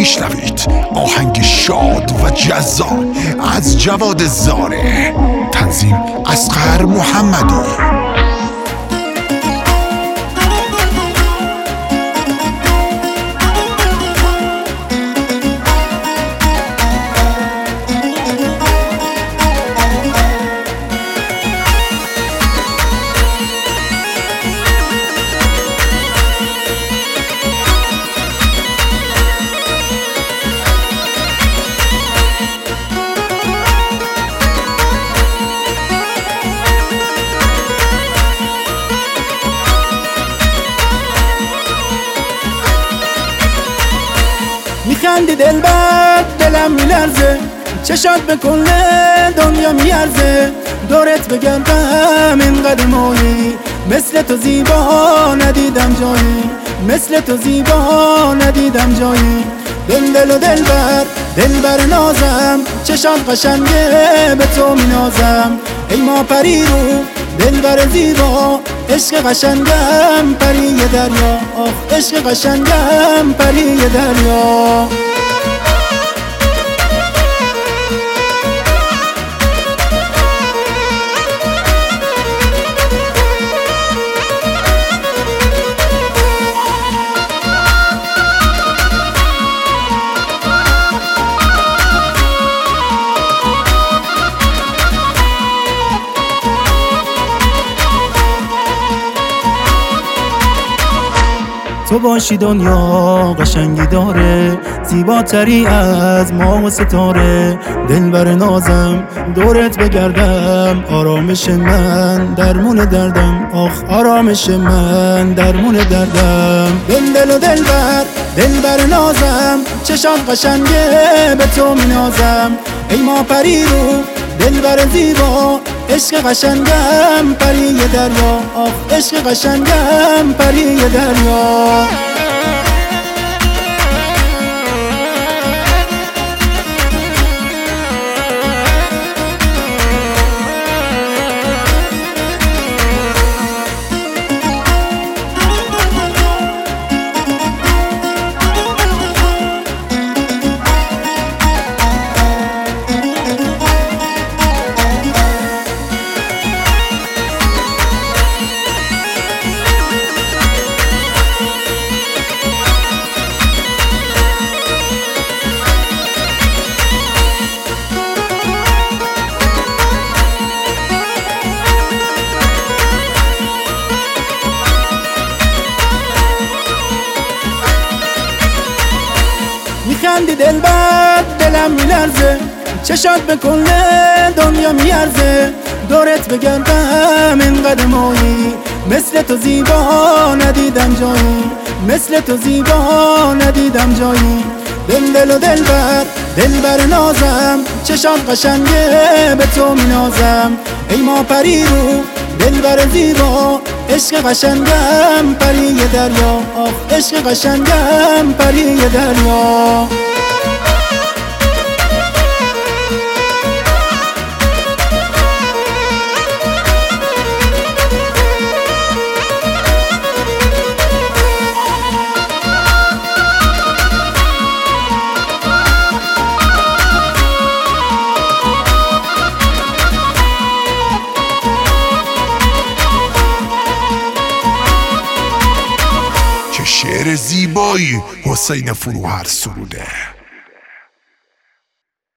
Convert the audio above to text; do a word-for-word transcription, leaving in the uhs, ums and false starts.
میشنوید آهنگ شاد و جذاب از جواد زاره، تنظیم اصغر محمدی. میخندی دلبر، دلم میلرزه، چشات به کل دنیا میارزه. دورت بگردم اینقدر مایی، مثل تو زیبا ندیدم جایی، مثل تو زیبا ندیدم جایی. دل دل و دلبر، دلبر نازم، چشات قشنگه به تو مینازم. ای ما پری رو دلبر زیبا، عشق قشنگم پری دریا، آخ عشق قشنگم پری دریا. تو باشی دنیا قشنگی داره، زیباتری از ما و ستاره. دلبر نازم دورت بگردم، آرامش من درمون دردم، آخ آرامش من درمون دردم. دل دل و دلبر، دلبر نازم، چشات قشنگه به تو مینازم. ای ما پری رو دلبر زیبا، عشق قشنگم پری دریا، آخ عشق قشنگم پری دریا. میخندی دلبر، دلم میلرزه، چشات به کل دنیا میارزه. دورت بگردم اینقدر مایی، مثل تو زیبا ندیدم جایی، مثل تو زیبا ندیدم جایی. دل دل و دلبر، دلبر نازم، چشات قشنگه به تو مینازم. ای ما پری رو دلبر زیبا، عشق قشنگم پری دریا، آخ عشق قشنگم پری دریا. شعر زیبایی حسین فروهر سروده.